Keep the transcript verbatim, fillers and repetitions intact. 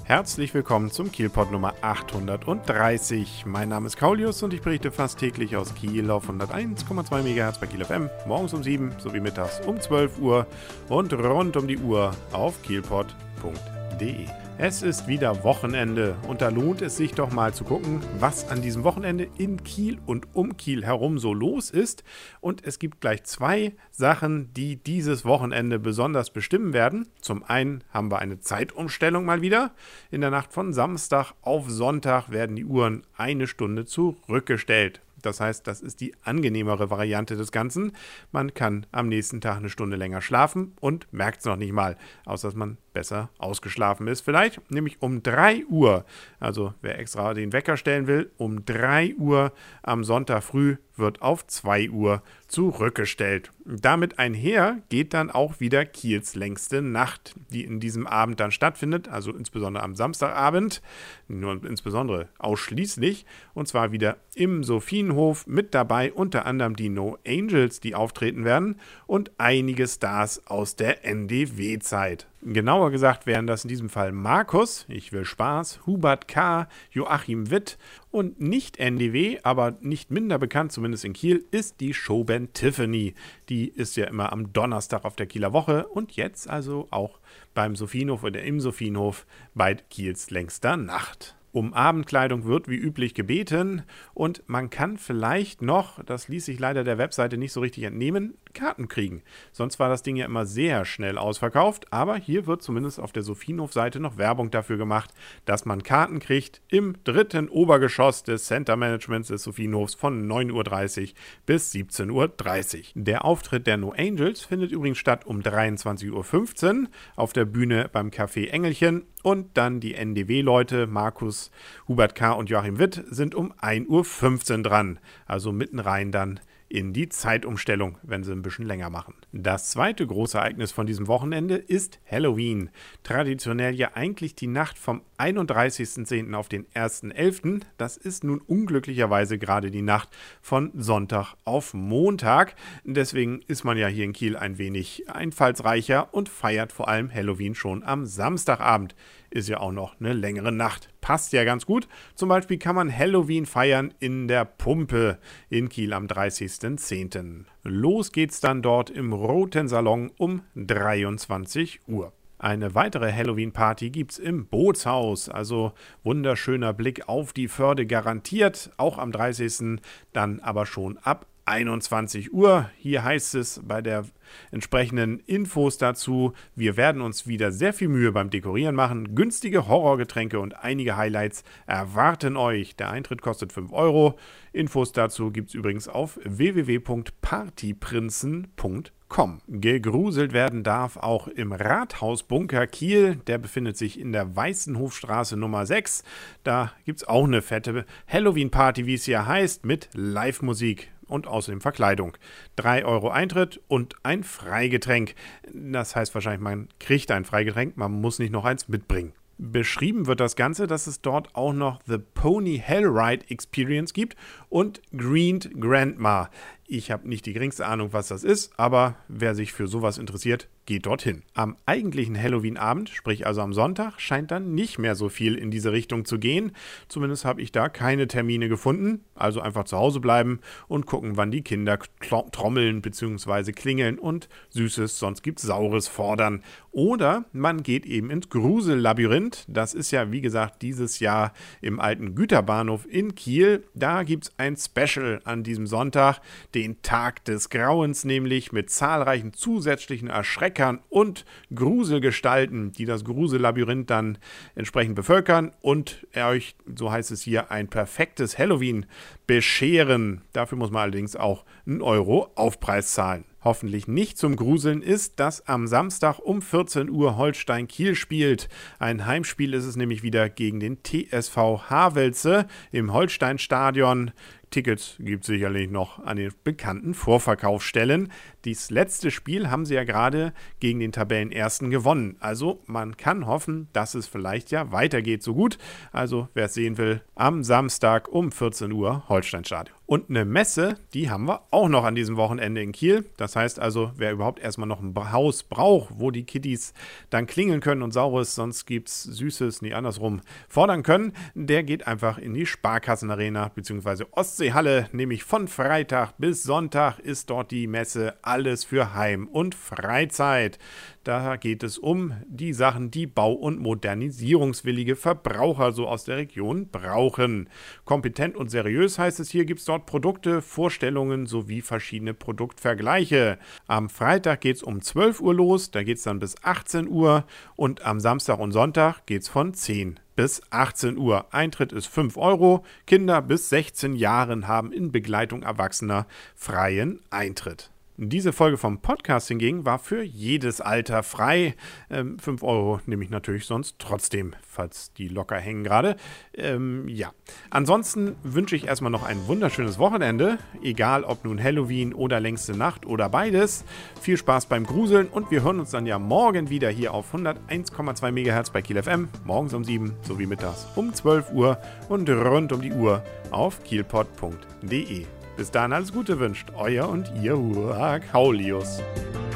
Herzlich willkommen zum Kielpot Nummer achthundertdreißig. Mein Name ist Kaulius und ich berichte fast täglich aus Kiel auf hunderteins Komma zwei Megahertz bei Kiel F M, morgens um sieben sowie mittags um zwölf Uhr und rund um die Uhr auf kielpot punkt de. Es ist wieder Wochenende und da lohnt es sich doch mal zu gucken, was an diesem Wochenende in Kiel und um Kiel herum so los ist. Und es gibt gleich zwei Sachen, die dieses Wochenende besonders bestimmen werden. Zum einen haben wir eine Zeitumstellung mal wieder. In der Nacht von Samstag auf Sonntag werden die Uhren eine Stunde zurückgestellt. Das heißt, das ist die angenehmere Variante des Ganzen. Man kann am nächsten Tag eine Stunde länger schlafen und merkt es noch nicht mal, außer dass man besser ausgeschlafen ist. Vielleicht nämlich um drei Uhr, also wer extra den Wecker stellen will, um drei Uhr am Sonntag früh wird auf zwei Uhr zurückgestellt. Damit einher geht dann auch wieder Kiels längste Nacht, die in diesem Abend dann stattfindet, also insbesondere am Samstagabend, nur insbesondere ausschließlich, und zwar wieder im Sophienhof, mit dabei unter anderem die No Angels, die auftreten werden, und einige Stars aus der N D W-Zeit. Genauer gesagt wären das in diesem Fall Markus, ich will Spaß, Hubert K., Joachim Witt und nicht N D W, aber nicht minder bekannt, zumindest in Kiel, ist die Showband Tiffany. Die ist ja immer am Donnerstag auf der Kieler Woche und jetzt also auch beim Sophienhof oder im Sophienhof bei Kiels längster Nacht. Um Abendkleidung wird wie üblich gebeten und man kann vielleicht noch, das ließ sich leider der Webseite nicht so richtig entnehmen, Karten kriegen. Sonst war das Ding ja immer sehr schnell ausverkauft, aber hier wird zumindest auf der Sophienhof-Seite noch Werbung dafür gemacht, dass man Karten kriegt im dritten Obergeschoss des Center Managements des Sophienhofs von neun Uhr dreißig bis siebzehn Uhr dreißig. Der Auftritt der No Angels findet übrigens statt um dreiundzwanzig Uhr fünfzehn auf der Bühne beim Café Engelchen. Und dann die N D W-Leute, Markus, Hubert K. und Joachim Witt, sind um ein Uhr fünfzehn dran. Also mitten rein dann in die Zeitumstellung, wenn sie ein bisschen länger machen. Das zweite große Ereignis von diesem Wochenende ist Halloween. Traditionell ja eigentlich die Nacht vom einunddreißigsten zehnten auf den ersten elften Das ist nun unglücklicherweise gerade die Nacht von Sonntag auf Montag. Deswegen ist man ja hier in Kiel ein wenig einfallsreicher und feiert vor allem Halloween schon am Samstagabend. Ist ja auch noch eine längere Nacht. Passt ja ganz gut. Zum Beispiel kann man Halloween feiern in der Pumpe in Kiel am dreißigsten zehnten Los geht's dann dort im Roten Salon um dreiundzwanzig Uhr. Eine weitere Halloween-Party gibt's im Bootshaus, also wunderschöner Blick auf die Förde garantiert, auch am dreißigsten dann aber schon ab einundzwanzig Uhr. Hier heißt es bei der entsprechenden Infos dazu, wir werden uns wieder sehr viel Mühe beim Dekorieren machen. Günstige Horrorgetränke und einige Highlights erwarten euch. Der Eintritt kostet fünf Euro. Infos dazu gibt es übrigens auf w w w punkt partyprinzen punkt com. Gegruselt werden darf auch im Rathausbunker Kiel. Der befindet sich in der Weißenhofstraße Nummer sechs. Da gibt es auch eine fette Halloween-Party, wie es hier heißt, mit Live-Musik und außerdem Verkleidung. drei Euro Eintritt und ein Freigetränk. Das heißt wahrscheinlich, man kriegt ein Freigetränk, man muss nicht noch eins mitbringen. Beschrieben wird das Ganze, dass es dort auch noch The Pony Hellride Experience gibt und Greened Grandma. Ich habe nicht die geringste Ahnung, was das ist, aber wer sich für sowas interessiert, geht dorthin. Am eigentlichen Halloween-Abend, sprich also am Sonntag, scheint dann nicht mehr so viel in diese Richtung zu gehen. Zumindest habe ich da keine Termine gefunden. Also einfach zu Hause bleiben und gucken, wann die Kinder trommeln bzw. klingeln und Süßes, sonst gibt's Saures fordern. Oder man geht eben ins Grusel-Labyrinth. Das ist ja, wie gesagt, dieses Jahr im alten Güterbahnhof in Kiel. Da gibt's ein Special an diesem Sonntag, den Tag des Grauens nämlich, mit zahlreichen zusätzlichen Erschreckern und Gruselgestalten, die das Grusel-Labyrinth dann entsprechend bevölkern und euch, so heißt es hier, ein perfektes Halloween bescheren. Dafür muss man allerdings auch einen Euro Aufpreis zahlen. Hoffentlich nicht zum Gruseln ist, dass am Samstag um vierzehn Uhr Holstein Kiel spielt. Ein Heimspiel ist es nämlich wieder gegen den T S V Havelse im Holstein-Stadion. Tickets gibt es sicherlich noch an den bekannten Vorverkaufsstellen. Dieses letzte Spiel haben sie ja gerade gegen den Tabellenersten gewonnen. Also man kann hoffen, dass es vielleicht ja weitergeht so gut. Also wer es sehen will, am Samstag um vierzehn Uhr Holstein-Stadion. Und eine Messe, die haben wir auch noch an diesem Wochenende in Kiel. Das heißt also, wer überhaupt erstmal noch ein Haus braucht, wo die Kitties dann klingeln können und Saures, sonst gibt's Süßes, nie andersrum, fordern können, der geht einfach in die Sparkassenarena bzw. Ostseehalle, nämlich von Freitag bis Sonntag ist dort die Messe Alles für Heim und Freizeit. Da geht es um die Sachen, die bau- und modernisierungswillige Verbraucher so aus der Region brauchen. Kompetent und seriös heißt es hier, gibt es dort Produkte, Vorstellungen sowie verschiedene Produktvergleiche. Am Freitag geht es um zwölf Uhr los, da geht es dann bis achtzehn Uhr und am Samstag und Sonntag geht es von zehn bis achtzehn Uhr. Eintritt ist fünf Euro. Kinder bis sechzehn Jahren haben in Begleitung Erwachsener freien Eintritt. Diese Folge vom Podcast hingegen war für jedes Alter frei. Ähm, fünf Euro nehme ich natürlich sonst trotzdem, falls die locker hängen gerade. Ähm, ja. Ansonsten wünsche ich erstmal noch ein wunderschönes Wochenende. Egal ob nun Halloween oder längste Nacht oder beides. Viel Spaß beim Gruseln und wir hören uns dann ja morgen wieder hier auf hunderteins Komma zwei Megahertz bei Kiel F M. Morgens um sieben sowie mittags um zwölf Uhr und rund um die Uhr auf kielpot punkt de. Bis dahin alles Gute wünscht euer und ihr Kaulius.